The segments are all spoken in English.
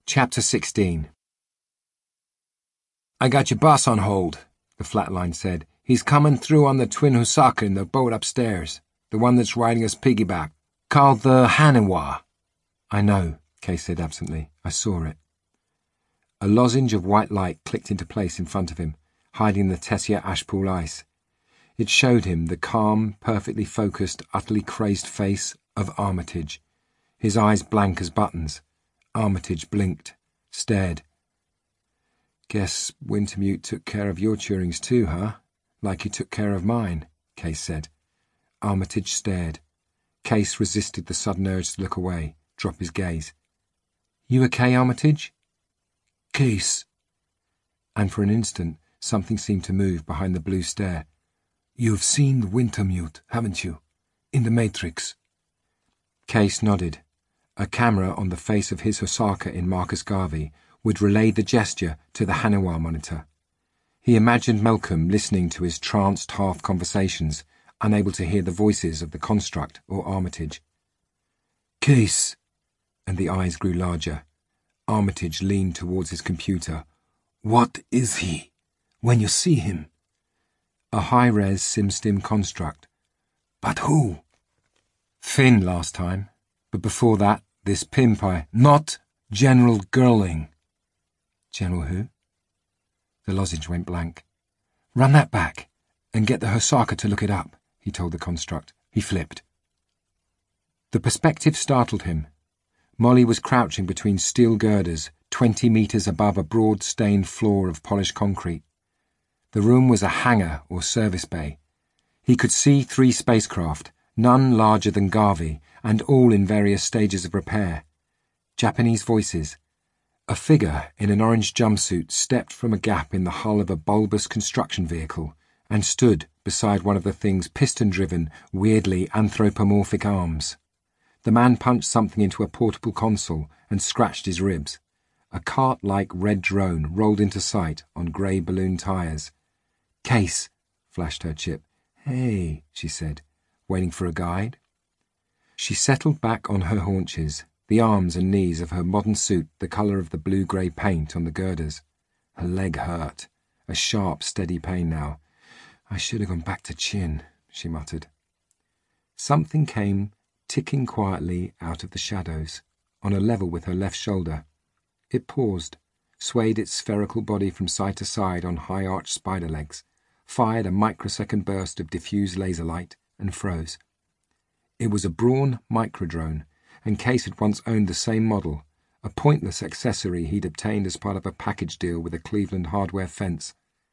Chapter 16. "I got your boss on hold," the flatline said. "He's coming through on the twin Husaka in the boat upstairs, the one that's riding us piggyback, called the Haniwa." "I know," Kay said absently. "I saw it." A lozenge of white light clicked into place in front of him, hiding the Tessia Ashpool ice. It showed him the calm, perfectly focused, utterly crazed face of Armitage, his eyes blank as buttons. Armitage blinked, stared. "Guess Wintermute took care of your Turings too, huh? Like he took care of mine," Case said. Armitage stared. Case resisted the sudden urge to look away, drop his gaze. "You okay, Armitage?" "Case." And for an instant, something seemed to move behind the blue stare. "You've seen the Wintermute, haven't you? In the Matrix." Case nodded. A camera on the face of his Husaka in Marcus Garvey would relay the gesture to the Haniwa monitor. He imagined Malcolm listening to his tranced half-conversations, unable to hear the voices of the construct or Armitage. "Case." And the eyes grew larger. Armitage leaned towards his computer. "What is he, when you see him?" "A high-res SimStim construct." "But who?" "Finn last time. But before that, this pimp "Not General Girling." "General who?" The lozenge went blank. "Run that back, and get the Husaka to look it up," he told the construct. He flipped. The perspective startled him. Molly was crouching between steel girders, 20 meters above a broad stained floor of polished concrete. The room was a hangar or service bay. He could see 3 spacecraft, none larger than Garvey, and all in various stages of repair. Japanese voices. A figure in an orange jumpsuit stepped from a gap in the hull of a bulbous construction vehicle and stood beside one of the thing's piston-driven, weirdly anthropomorphic arms. The man punched something into a portable console and scratched his ribs. A cart-like red drone rolled into sight on grey balloon tires. "Case," flashed her chip. "Hey," she said, waiting for a guide. She settled back on her haunches, the arms and knees of her modern suit the colour of the blue-grey paint on the girders. Her leg hurt, a sharp, steady pain now. "I should have gone back to Chin," she muttered. Something came ticking quietly out of the shadows, on a level with her left shoulder. It paused, swayed its spherical body from side to side on high-arched spider legs, fired a microsecond burst of diffused laser light, and froze. It was a Braun microdrone, and Case had once owned the same model, a pointless accessory he'd obtained as part of a package deal with a Cleveland hardware fence.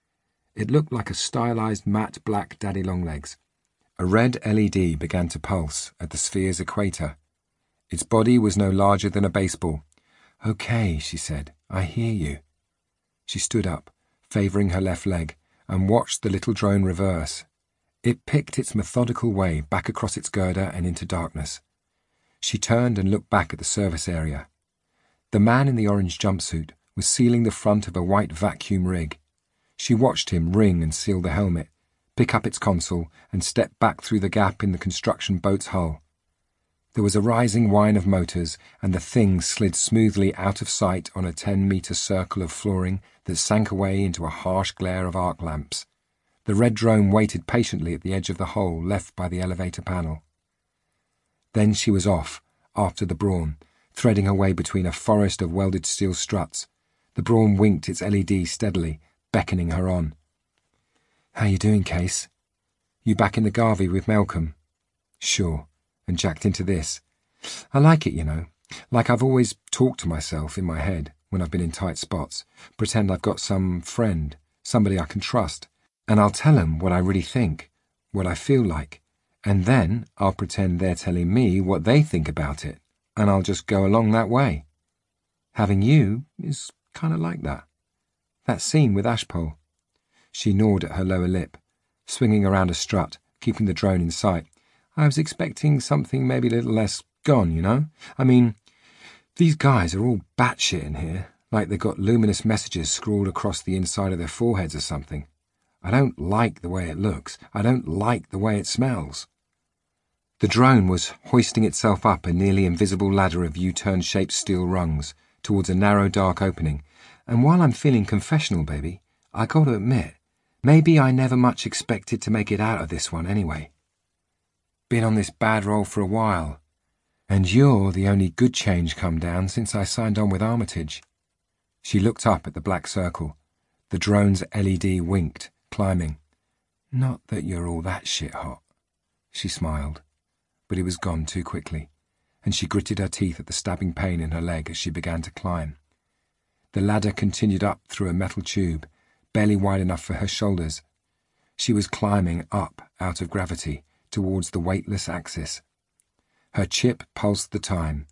It looked like a stylized matte black daddy longlegs. A red LED began to pulse at the sphere's equator. Its body was no larger than a baseball. "Okay," she said, "I hear you." She stood up, favouring her left leg, and watched the little drone reverse. It picked its methodical way back across its girder and into darkness. She turned and looked back at the service area. The man in the orange jumpsuit was sealing the front of a white vacuum rig. She watched him ring and seal the helmet, pick up its console, and step back through the gap in the construction boat's hull. There was a rising whine of motors, and the thing slid smoothly out of sight on a 10-meter circle of flooring that sank away into a harsh glare of arc lamps. The red drone waited patiently at the edge of the hole left by the elevator panel. Then she was off, after the Braun, threading her way between a forest of welded steel struts. The Braun winked its LED steadily, beckoning her on. "How you doing, Case? You back in the Garvey with Malcolm?" "Sure, and jacked into this. I like it, you know. Like I've always talked to myself in my head when I've been in tight spots. Pretend I've got some friend, somebody I can trust. And I'll tell them what I really think, what I feel like, and then I'll pretend they're telling me what they think about it, and I'll just go along that way. Having you is kind of like that. That scene with Ashpole." She gnawed at her lower lip, swinging around a strut, keeping the drone in sight. "I was expecting something maybe a little less gone, you know? I mean, these guys are all batshit in here, like they've got luminous messages scrawled across the inside of their foreheads or something. I don't like the way it looks. I don't like the way it smells." The drone was hoisting itself up a nearly invisible ladder of U-turn-shaped steel rungs, towards a narrow dark opening. "And while I'm feeling confessional, baby, I gotta admit, maybe I never much expected to make it out of this one anyway. Been on this bad roll for a while, and you're the only good change come down since I signed on with Armitage." She looked up at the black circle. The drone's LED winked, climbing. "Not that you're all that shit hot." She smiled, but it was gone too quickly, and she gritted her teeth at the stabbing pain in her leg as she began to climb. The ladder continued up through a metal tube, barely wide enough for her shoulders. She was climbing up out of gravity towards the weightless axis. Her chip pulsed the time,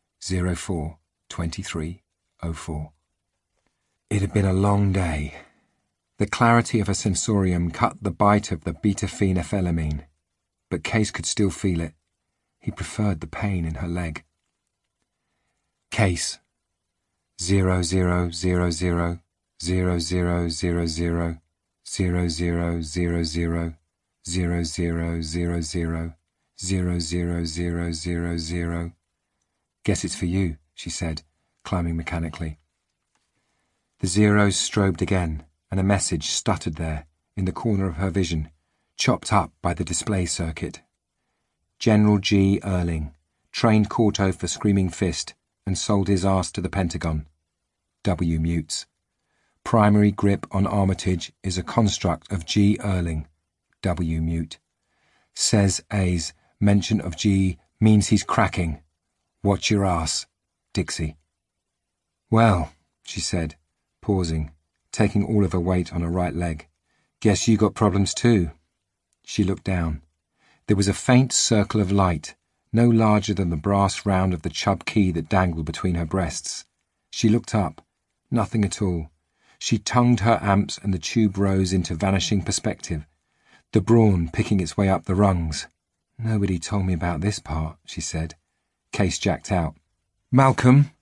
04:23:04. It had been a long day. The clarity of her sensorium cut the bite of the beta-phenethylamine, but Case could still feel it. He preferred the pain in her leg. Case 000000000000000000. "Guess it's for you," she said, climbing mechanically. The zeros strobed again, and a message stuttered there, in the corner of her vision, chopped up by the display circuit. General G. Erling, trained Corto for Screaming Fist, and sold his ass to the Pentagon. W mutes. Primary grip on Armitage is a construct of G. Erling. W mute. Says A's mention of G means he's cracking. Watch your ass. Dixie. "Well," she said, pausing, taking all of her weight on her right leg. "Guess you got problems too." She looked down. There was a faint circle of light, no larger than the brass round of the Chubb key that dangled between her breasts. She looked up. Nothing at all. She tongued her amps and the tube rose into vanishing perspective, the brawn picking its way up the rungs. "Nobody told me about this part," she said. Case jacked out. "Malcolm?"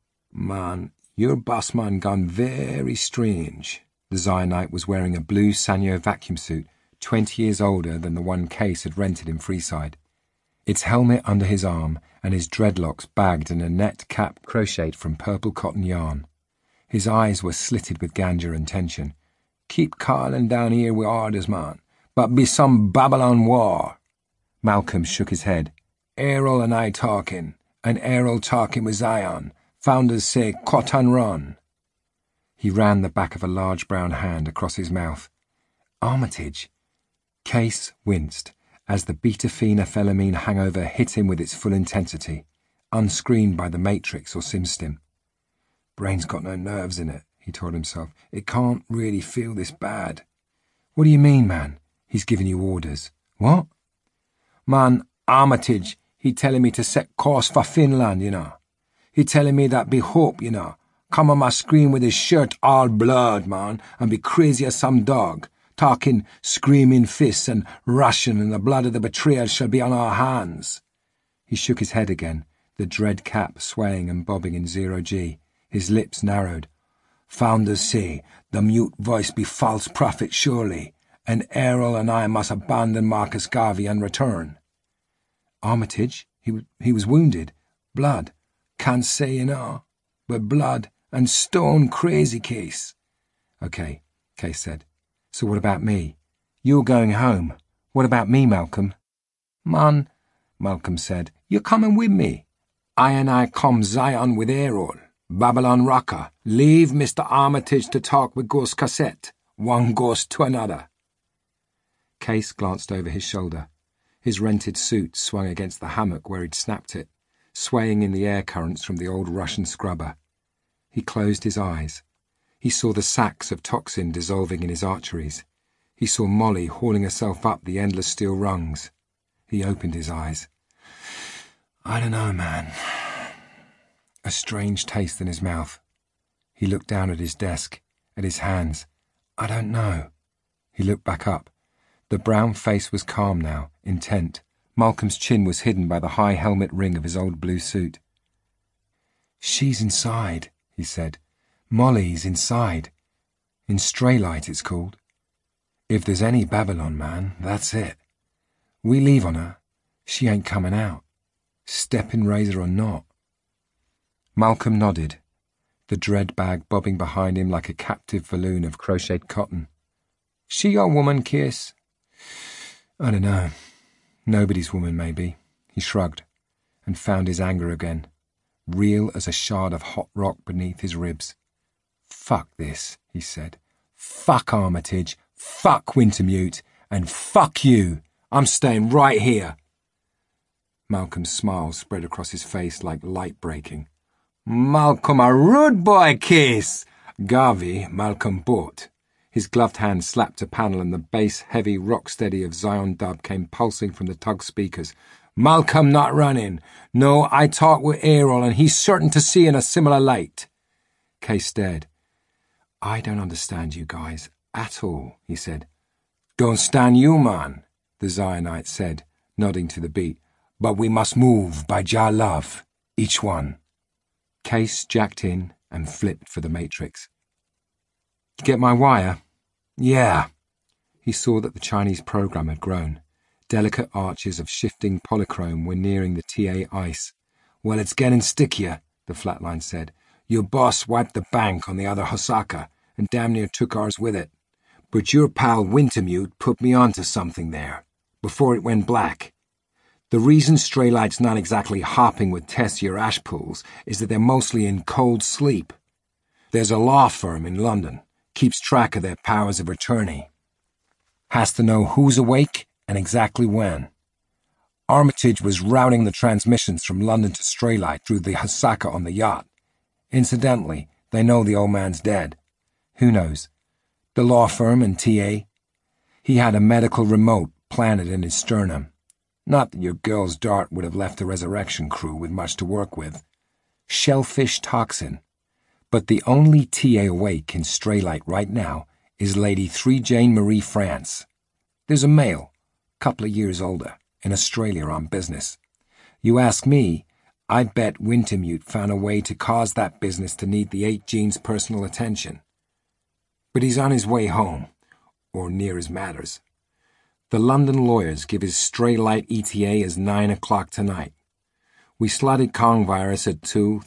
"Man, your boss man gone very strange." The Zionite was wearing a blue Sanyo vacuum suit, 20 years older than the one Case had rented in Freeside. Its helmet under his arm and his dreadlocks bagged in a net cap crocheted from purple cotton yarn. His eyes were slitted with ganja and tension. "Keep calling down here with orders, man, but be some Babylon war." Malcolm shook his head. "Errol and I talking, and Errol talking with Zion. Founders say cut and run." He ran the back of a large brown hand across his mouth. "Armitage." Case winced as the beta-phenethylamine hangover hit him with its full intensity, unscreened by the Matrix or SimStim. "Brain's got no nerves in it," he told himself. "It can't really feel this bad." "What do you mean, man? He's giving you orders." "What?" "Man, Armitage, he telling me to set course for Finland, you know. He telling me that be hope, you know. Come on my screen with his shirt all blood, man, and be crazy as some dog. Talking screaming fists and Russian, and the blood of the betrayal shall be on our hands." He shook his head again, the dread cap swaying and bobbing in 0G. His lips narrowed. "Founders say the mute voice be false prophet surely, and Errol and I must abandon Marcus Garvey and return." "Armitage? He was wounded. Blood. Can't say, you know. But blood and stone crazy, Case." "Okay," Case said. "So what about me? You're going home. What about me, Malcolm?" "Man," Malcolm said, "you're coming with me. I and I come Zion with Errol. Babylon Rocker. Leave Mr. Armitage to talk with Ghost Cassette. One ghost to another." Case glanced over his shoulder. His rented suit swung against the hammock where he'd snapped it, swaying in the air currents from the old Russian scrubber. He closed his eyes. He saw the sacks of toxin dissolving in his arteries. He saw Molly hauling herself up the endless steel rungs. He opened his eyes. "I don't know, man." A strange taste in his mouth. He looked down at his desk, at his hands. "I don't know." He looked back up. The brown face was calm now, intent. Malcolm's chin was hidden by the high helmet ring of his old blue suit. "She's inside," he said. "Molly's inside. In Straylight, it's called. If there's any Babylon, man, that's it. We leave on her. She ain't coming out. Stepping razor or not." Malcolm nodded, the dread bag bobbing behind him like a captive balloon of crocheted cotton. She your woman, Kiss? I don't know. Nobody's woman, maybe. He shrugged and found his anger again, real as a shard of hot rock beneath his ribs. Fuck this, he said. Fuck Armitage, fuck Wintermute, and fuck you. I'm staying right here. Malcolm's smile spread across his face like light breaking. Malcolm a rude boy, Kiss! Garvey, Malcolm bought. His gloved hand slapped a panel and the bass-heavy rock-steady of Zion Dub came pulsing from the tug speakers. Malcolm not running. No, I talked with Errol and he's certain to see in a similar light. Kay stared. I don't understand you guys at all, he said. Don't stand you, man, the Zionite said, nodding to the beat. But we must move by Jah love, each one. Case jacked in and flipped for the matrix. Get my wire? Yeah. He saw that the Chinese program had grown. Delicate arches of shifting polychrome were nearing the TA ice. Well, it's getting stickier, the flatline said. Your boss wiped the bank on the other Hosaka and damn near took ours with it. But your pal Wintermute put me onto something there, before it went black. The reason Straylight's not exactly hopping with Tessier ash pools is that they're mostly in cold sleep. There's a law firm in London, keeps track of their powers of attorney. Has to know who's awake and exactly when. Armitage was routing the transmissions from London to Straylight through the Hosaka on the yacht. Incidentally, they know the old man's dead. Who knows? The law firm and TA. He had a medical remote planted in his sternum. Not that your girl's dart would have left the resurrection crew with much to work with. Shellfish toxin. But the only TA awake in Straylight right now is Lady 3 Jane Marie France. There's a male, couple of years older, in Australia on business. You ask me, I bet Wintermute found a way to cause that business to need the 8 Gene's personal attention. But he's on his way home, or near as matters. The London lawyers give his Straylight ETA as 9 o'clock tonight. We slotted Kong virus at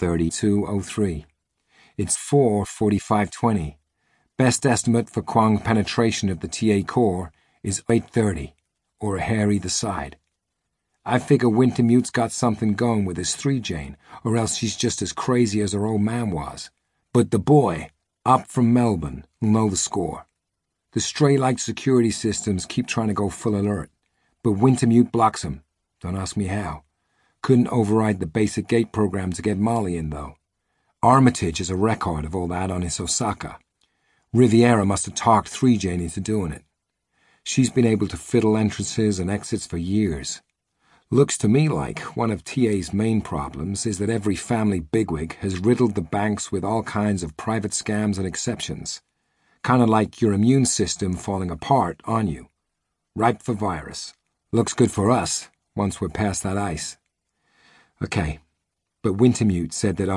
2:32:03. It's 4:45:20. Best estimate for Kwang penetration of the TA core is 8:30, or a hair either side. I figure Wintermute's got something going with his 3 Jane, or else she's just as crazy as her old man was. But the boy, up from Melbourne, will know the score. The Straylight security systems keep trying to go full alert, but Wintermute blocks them. Don't ask me how. Couldn't override the basic gate program to get Molly in, though. Armitage has a record of all that on his Osaka. Riviera must have talked 3 Jane into doing it. She's been able to fiddle entrances and exits for years. Looks to me like one of TA's main problems is that every family bigwig has riddled the banks with all kinds of private scams and exceptions. Kind of like your immune system falling apart on you. Ripe for virus. Looks good for us, once we're past that ice. Okay, but Wintermute said that,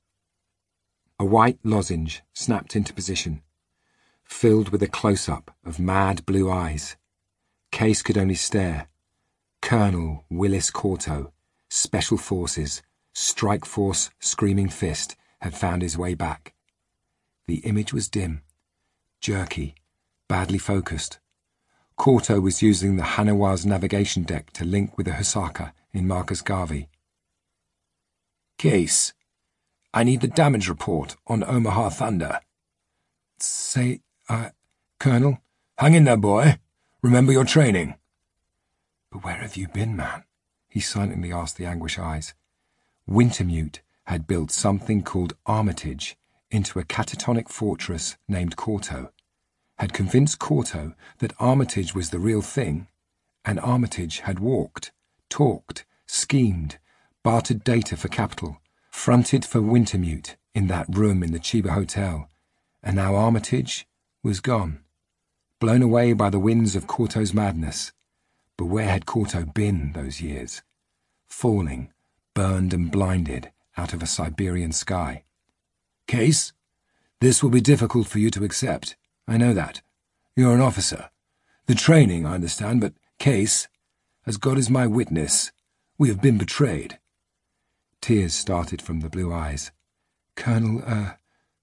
A white lozenge snapped into position, filled with a close-up of mad blue eyes. Case could only stare. Colonel Willis Corto, Special Forces, Strike Force Screaming Fist, had found his way back. The image was dim, jerky, badly focused. Corto was using the Hanawa's navigation deck to link with the Hosaka in Marcus Garvey. Case, I need the damage report on Omaha Thunder. Colonel? Hang in there, boy. Remember your training. But where have you been, man? He silently asked the anguish eyes. Wintermute had built something called Armitage into a catatonic fortress named Corto, had convinced Corto that Armitage was the real thing, and Armitage had walked, talked, schemed, bartered data for capital, fronted for Wintermute in that room in the Chiba Hotel, and now Armitage was gone, blown away by the winds of Corto's madness. But where had Corto been those years? Falling, burned and blinded out of a Siberian sky. Case, this will be difficult for you to accept. I know that. You're an officer. The training, I understand, but Case, as God is my witness, we have been betrayed. Tears started from the blue eyes. Colonel,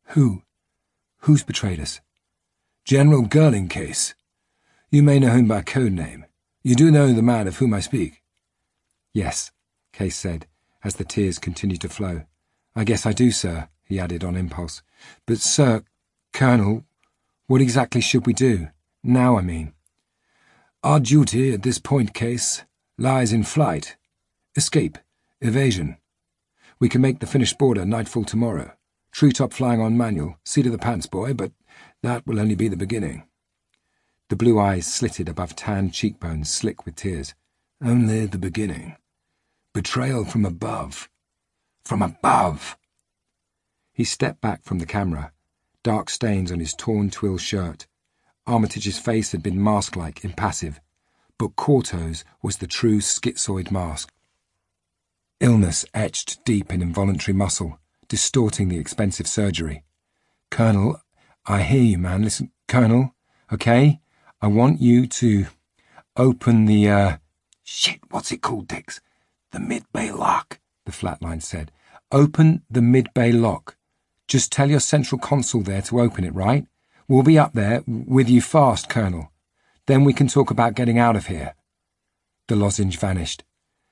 Who? Who's betrayed us? General Girling Case. You may know him by code name. You do know the man of whom I speak? Yes, Case said, as the tears continued to flow. I guess I do, sir, he added on impulse. But, sir, Colonel, what exactly should we do? Now, I mean. Our duty at this point, Case, lies in flight. Escape. Evasion. We can make the Finnish border nightfall tomorrow. Treetop flying on manual, seat of the pants, boy, but that will only be the beginning. The blue eyes slitted above tanned cheekbones slick with tears. Only the beginning. Betrayal from above. From above! He stepped back from the camera, dark stains on his torn twill shirt. Armitage's face had been mask-like, impassive, but Corto's was the true schizoid mask. Illness etched deep in involuntary muscle, distorting the expensive surgery. Colonel, I hear you, man. Listen, Colonel, okay? I want you to open the, Shit, what's it called, Dix? The mid-bay lock, the flatline said. Open the mid-bay lock. Just tell your central console there to open it, right? We'll be up there with you fast, Colonel. Then we can talk about getting out of here. The lozenge vanished.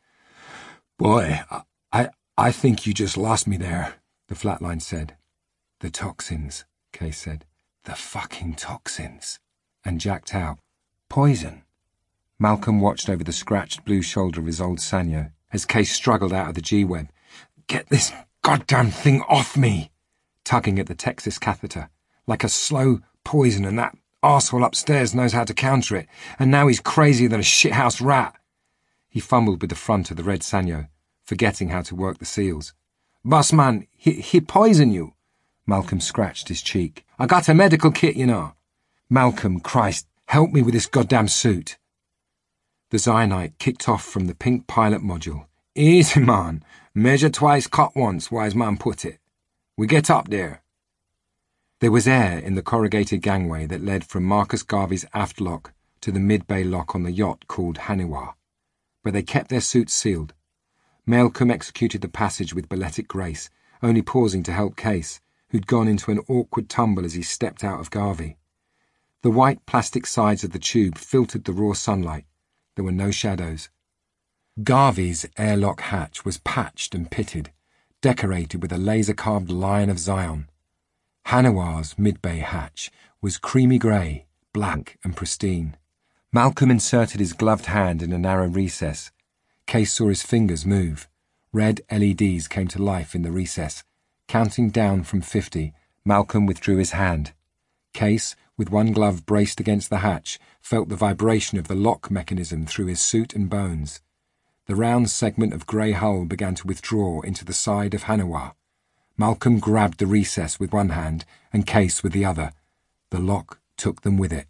Boy, I think you just lost me there, the flatline said. The toxins, Case said. The fucking toxins. And jacked out. Poison. Malcolm watched over the scratched blue shoulder of his old Sanyo as Case struggled out of the G-web. Get this goddamn thing off me! Tugging at the Texas catheter. Like a slow poison, and that arsehole upstairs knows how to counter it, and now he's crazier than a shithouse rat. He fumbled with the front of the red Sanyo, forgetting how to work the seals. Boss man, he poison you. Malcolm scratched his cheek. I got a medical kit, you know. Malcolm, Christ, help me with this goddamn suit. The Zionite kicked off from the pink pilot module. Easy, man. Measure twice, cut once, wise man put it. We get up there. There was air in the corrugated gangway that led from Marcus Garvey's aft lock to the mid-bay lock on the yacht called Haniwa, but they kept their suits sealed. Malcolm executed the passage with balletic grace, only pausing to help Case, who'd gone into an awkward tumble as he stepped out of Garvey. The white plastic sides of the tube filtered the raw sunlight. There were no shadows. Garvey's airlock hatch was patched and pitted, decorated with a laser-carved Lion of Zion. Haniwa's mid-bay hatch was creamy grey, black and pristine. Malcolm inserted his gloved hand in a narrow recess. Case saw his fingers move. Red LEDs came to life in the recess. Counting down from 50, Malcolm withdrew his hand. Case, with one glove braced against the hatch, felt the vibration of the lock mechanism through his suit and bones. The round segment of grey hull began to withdraw into the side of Haniwa. Malcolm grabbed the recess with one hand and Case with the other. The lock took them with it.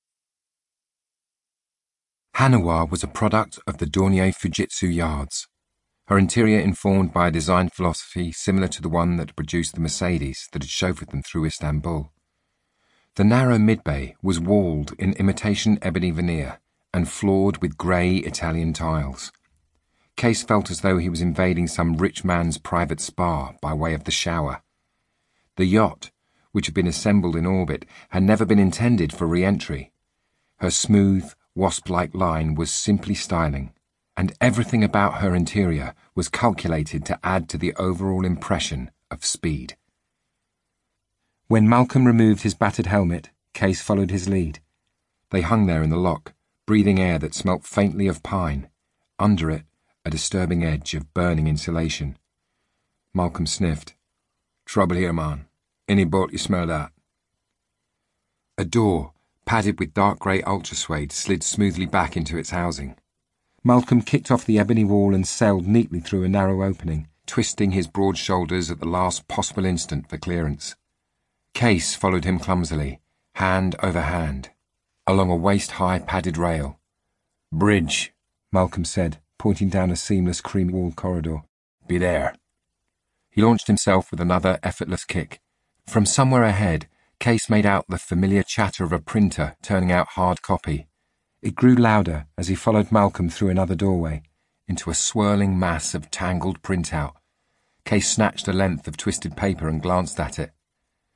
Haniwa was a product of the Dornier Fujitsu yards, her interior informed by a design philosophy similar to the one that produced the Mercedes that had chauffeured them through Istanbul. The narrow mid-bay was walled in imitation ebony veneer and floored with grey Italian tiles. Case felt as though he was invading some rich man's private spa by way of the shower. The yacht, which had been assembled in orbit, had never been intended for re-entry. Her smooth, wasp-like line was simply styling, and everything about her interior was calculated to add to the overall impression of speed. When Malcolm removed his battered helmet, Case followed his lead. They hung there in the lock, breathing air that smelt faintly of pine. Under it, a disturbing edge of burning insulation. Malcolm sniffed. Trouble here, man. Any boat you smell that? A door, padded with dark grey ultrasuede, slid smoothly back into its housing. Malcolm kicked off the ebony wall and sailed neatly through a narrow opening, twisting his broad shoulders at the last possible instant for clearance. Case followed him clumsily, hand over hand, along a waist-high padded rail. Bridge, Malcolm said, pointing down a seamless cream-walled corridor. Be there. He launched himself with another effortless kick. From somewhere ahead, Case made out the familiar chatter of a printer turning out hard copy. It grew louder as he followed Malcolm through another doorway, into a swirling mass of tangled printout. Case snatched a length of twisted paper and glanced at it.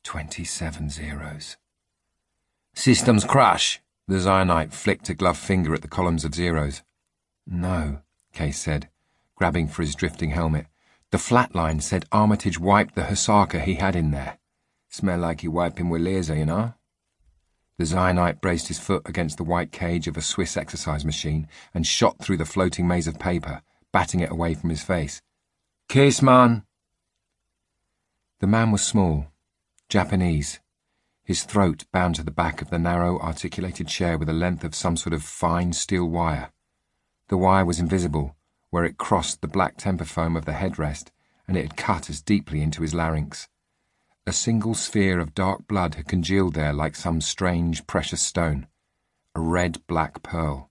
27 zeros. Systems crash. The Zionite flicked a gloved finger at the columns of zeros. No, Case said, grabbing for his drifting helmet. The flatline said Armitage wiped the Husaka he had in there. Smell like he wiped him with laser, you know? The Zionite braced his foot against the white cage of a Swiss exercise machine and shot through the floating maze of paper, batting it away from his face. Case, man! The man was small, Japanese, his throat bound to the back of the narrow, articulated chair with a length of some sort of fine steel wire. The wire was invisible, where it crossed the black temper foam of the headrest, and it had cut as deeply into his larynx. A single sphere of dark blood had congealed there like some strange, precious stone, a red-black pearl.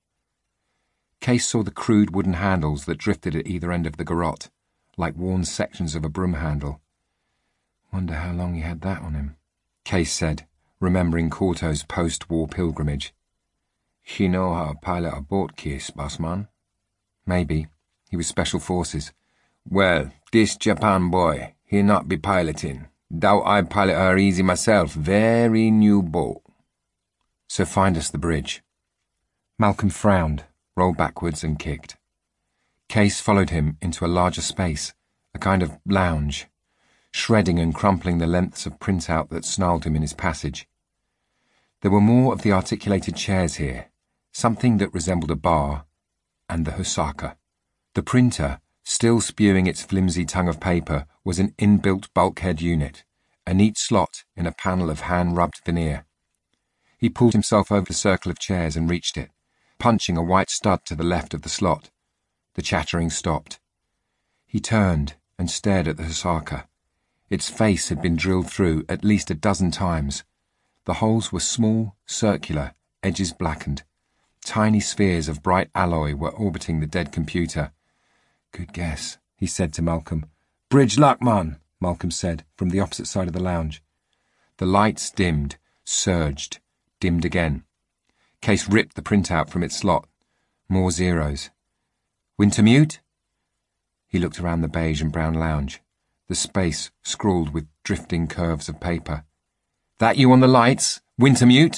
Case saw the crude wooden handles that drifted at either end of the garrote, like worn sections of a broom handle. Wonder how long he had that on him, Case said, remembering Corto's post-war pilgrimage. He know how to pilot a boat, Case, boss man? Maybe. He was Special Forces. Well, this Japan boy, he not be piloting. Doubt I pilot her easy myself. Very new boat. So find us the bridge. Malcolm frowned, rolled backwards and kicked. Case followed him into a larger space, a kind of lounge, shredding and crumpling the lengths of printout that snarled him in his passage. There were more of the articulated chairs here, something that resembled a bar, and the Husaka. The printer, still spewing its flimsy tongue of paper, was an inbuilt bulkhead unit, a neat slot in a panel of hand-rubbed veneer. He pulled himself over the circle of chairs and reached it, punching a white stud to the left of the slot. The chattering stopped. He turned and stared at the Husaka. Its face had been drilled through at least a dozen times. The holes were small, circular, edges blackened. Tiny spheres of bright alloy were orbiting the dead computer. Good guess, he said to Malcolm. Bridge luck, man, Malcolm said, from the opposite side of the lounge. The lights dimmed, surged, dimmed again. Case ripped the printout from its slot. More zeros. Wintermute? He looked around the beige and brown lounge, the space scrawled with drifting curves of paper. That you on the lights? Wintermute?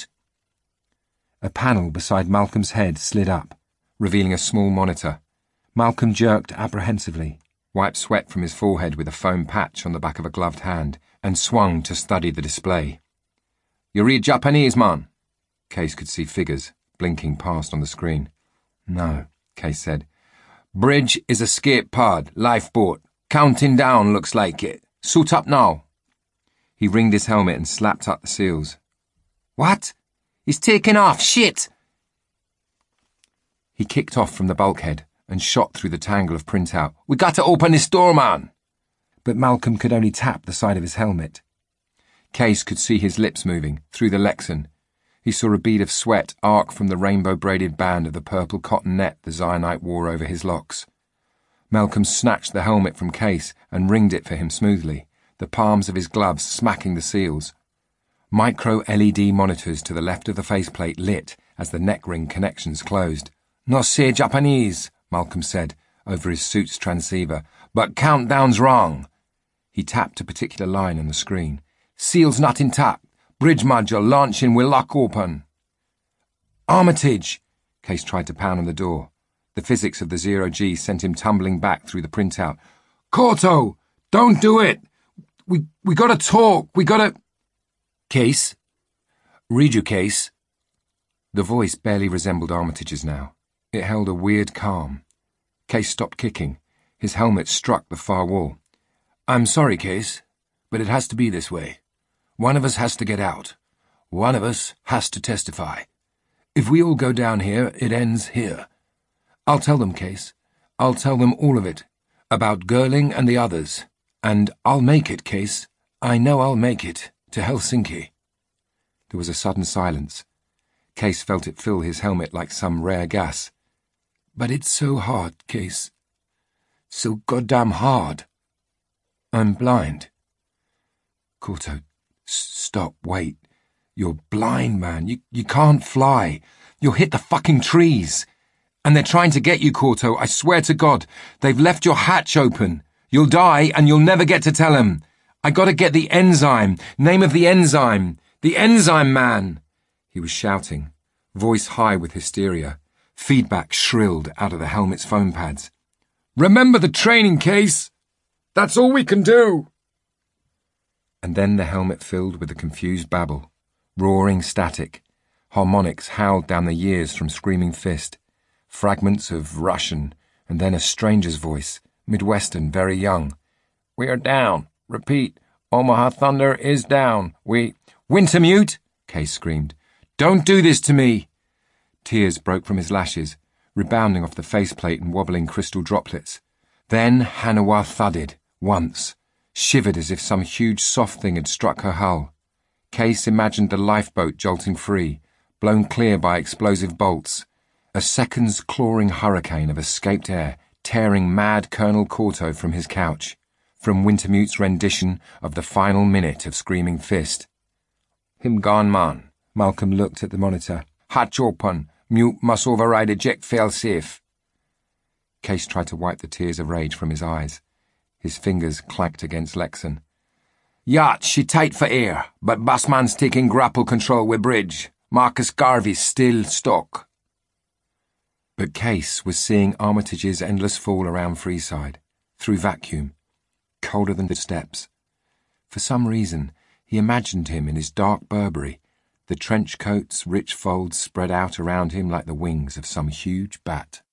A panel beside Malcolm's head slid up, revealing a small monitor. Malcolm jerked apprehensively, wiped sweat from his forehead with a foam patch on the back of a gloved hand, and swung to study the display. You read Japanese, man? Case could see figures blinking past on the screen. No, Case said. Bridge is escape pod, lifeboat. Counting down looks like it. Suit up now. He ringed his helmet and slapped up the seals. What? He's taking off! Shit! He kicked off from the bulkhead and shot through the tangle of printout. We got to open this door, man! But Malcolm could only tap the side of his helmet. Case could see his lips moving through the Lexan. He saw a bead of sweat arc from the rainbow-braided band of the purple cotton net the Zionite wore over his locks. Malcolm snatched the helmet from Case and ringed it for him smoothly, the palms of his gloves smacking the seals. Micro-LED monitors to the left of the faceplate lit as the neck ring connections closed. No say Japanese, Malcolm said, over his suit's transceiver, but countdown's wrong. He tapped a particular line on the screen. Seals not intact. Bridge module launching will lock open. Armitage! Case tried to pound on the door. The physics of the zero-G sent him tumbling back through the printout. Corto! Don't do it! We gotta talk. We gotta... Case? Read your case. The voice barely resembled Armitage's now. It held a weird calm. Case stopped kicking. His helmet struck the far wall. I'm sorry, Case, but it has to be this way. One of us has to get out. One of us has to testify. If we all go down here, it ends here. I'll tell them, Case. I'll tell them all of it. About Girling and the others. And I'll make it, Case. I know I'll make it. To Helsinki. There was a sudden silence. Case felt it fill his helmet like some rare gas. But it's so hard, Case. So goddamn hard. I'm blind. Corto, stop, wait. You're blind, man. You can't fly. You'll hit the fucking trees. And they're trying to get you, Corto. I swear to God. They've left your hatch open. You'll die and you'll never get to tell 'em. I gotta get the enzyme! Name of the enzyme! The enzyme man! He was shouting, voice high with hysteria. Feedback shrilled out of the helmet's foam pads. Remember the training case! That's all we can do! And then the helmet filled with a confused babble, roaring static. Harmonics howled down the years from Screaming Fist. Fragments of Russian, and then a stranger's voice, Midwestern, very young. We are down. Repeat. Omaha Thunder is down. Wintermute! Case screamed. Don't do this to me! Tears broke from his lashes, rebounding off the faceplate and wobbling crystal droplets. Then Hanawa thudded, once, shivered as if some huge soft thing had struck her hull. Case imagined the lifeboat jolting free, blown clear by explosive bolts. A second's clawing hurricane of escaped air, tearing mad Colonel Corto from his couch, from Wintermute's rendition of the final minute of Screaming Fist. Him gone, man. Malcolm looked at the monitor. Hatch open. Mute must override eject fail-safe. Case tried to wipe the tears of rage from his eyes. His fingers clanked against Lexan. Yacht, she tight for air, but Bossman's taking grapple control with bridge. Marcus Garvey's still stuck. But Case was seeing Armitage's endless fall around Freeside, through vacuum, colder than the steppes. For some reason, he imagined him in his dark Burberry, the trench coat's rich folds spread out around him like the wings of some huge bat.